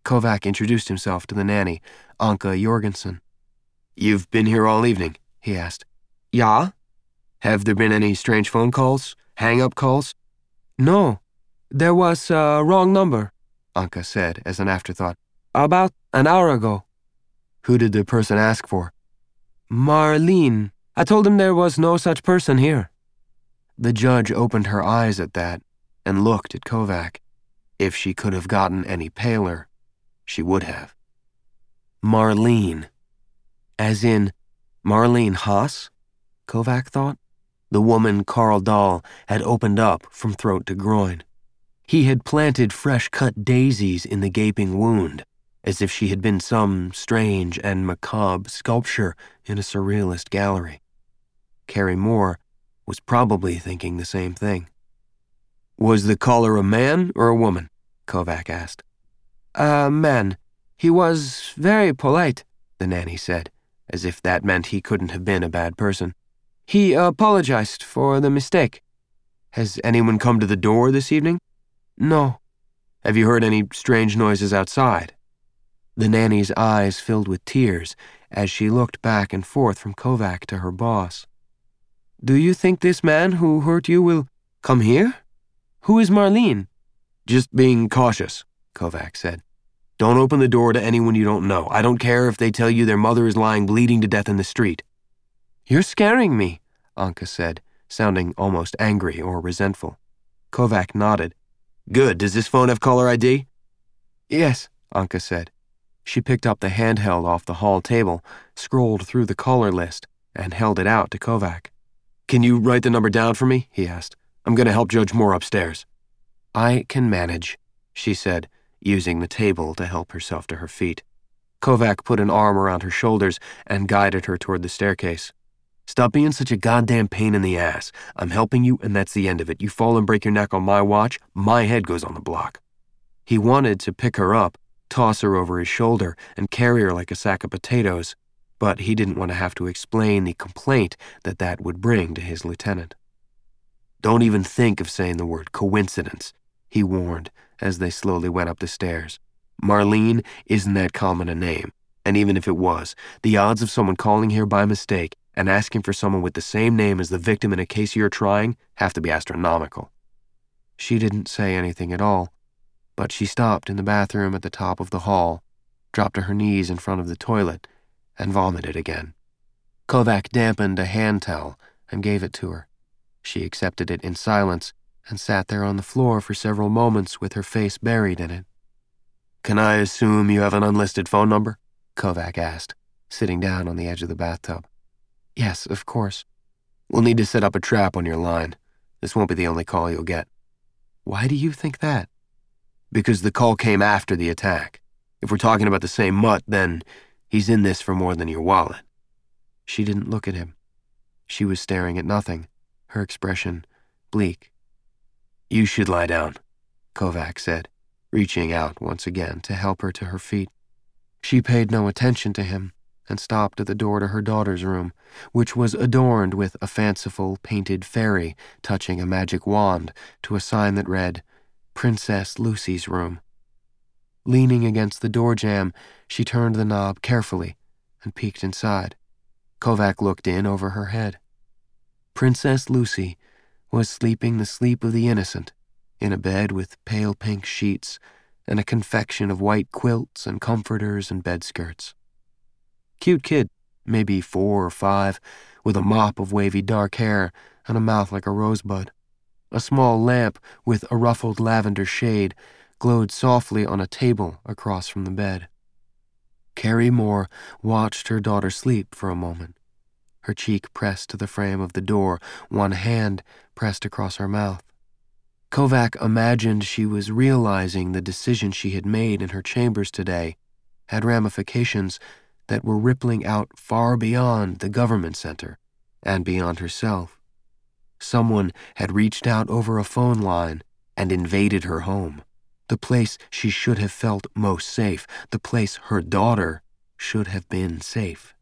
Kovac introduced himself to the nanny, Anka Jorgensen. "You've been here all evening?" he asked. "Ja." "Have there been any strange phone calls? Hang-up calls?" "No. There was a wrong number," Anka said as an afterthought. "About an hour ago." "Who did the person ask for?" "Marlene. I told him there was no such person here." The judge opened her eyes at that and looked at Kovac. If she could have gotten any paler, she would have. Marlene. As in Marlene Haas? Kovac thought. The woman Karl Dahl had opened up from throat to groin. He had planted fresh-cut daisies in the gaping wound, as if she had been some strange and macabre sculpture in a surrealist gallery. Carrie Moore was probably thinking the same thing. "Was the caller a man or a woman?" Kovac asked. "A man. He was very polite," the nanny said, as if that meant he couldn't have been a bad person. "He apologized for the mistake." "Has anyone come to the door this evening?" "No." "Have you heard any strange noises outside?" The nanny's eyes filled with tears as she looked back and forth from Kovac to her boss. "Do you think this man who hurt you will come here? Who is Marlene?" "Just being cautious," Kovac said. "Don't open the door to anyone you don't know. I don't care if they tell you their mother is lying bleeding to death in the street." "You're scaring me," Anka said, sounding almost angry or resentful. Kovac nodded. "Good. Does this phone have caller ID?" "Yes," Anka said. She picked up the handheld off the hall table, scrolled through the caller list, and held it out to Kovac. "Can you write the number down for me?" he asked. "I'm going to help Judge Moore upstairs." "I can manage," she said, using the table to help herself to her feet. Kovac put an arm around her shoulders and guided her toward the staircase. "Stop being such a goddamn pain in the ass. I'm helping you, and that's the end of it. You fall and break your neck on my watch, my head goes on the block." He wanted to pick her up, toss her over his shoulder, and carry her like a sack of potatoes, but he didn't want to have to explain the complaint that would bring to his lieutenant. "Don't even think of saying the word coincidence," he warned as they slowly went up the stairs. "Marlene isn't that common a name, and even if it was, the odds of someone calling here by mistake and asking for someone with the same name as the victim in a case you're trying have to be astronomical." She didn't say anything at all, but she stopped in the bathroom at the top of the hall, dropped to her knees in front of the toilet, and vomited again. Kovac dampened a hand towel and gave it to her. She accepted it in silence and sat there on the floor for several moments with her face buried in it. "Can I assume you have an unlisted phone number?" Kovac asked, sitting down on the edge of the bathtub. "Yes, of course." "We'll need to set up a trap on your line. This won't be the only call you'll get." "Why do you think that?" "Because the call came after the attack. If we're talking about the same mutt, then he's in this for more than your wallet." She didn't look at him. She was staring at nothing, her expression bleak. "You should lie down," Kovac said, reaching out once again to help her to her feet. She paid no attention to him and stopped at the door to her daughter's room, which was adorned with a fanciful painted fairy touching a magic wand to a sign that read, "Princess Lucy's Room." Leaning against the door jamb, she turned the knob carefully and peeked inside. Kovac looked in over her head. Princess Lucy was sleeping the sleep of the innocent in a bed with pale pink sheets and a confection of white quilts and comforters and bedskirts. Cute kid, maybe 4 or 5, with a mop of wavy dark hair and a mouth like a rosebud. A small lamp with a ruffled lavender shade glowed softly on a table across from the bed. Carrie Moore watched her daughter sleep for a moment, her cheek pressed to the frame of the door, one hand pressed across her mouth. Kovac imagined she was realizing the decision she had made in her chambers today had ramifications that were rippling out far beyond the government center and beyond herself. Someone had reached out over a phone line and invaded her home, the place she should have felt most safe, the place her daughter should have been safe.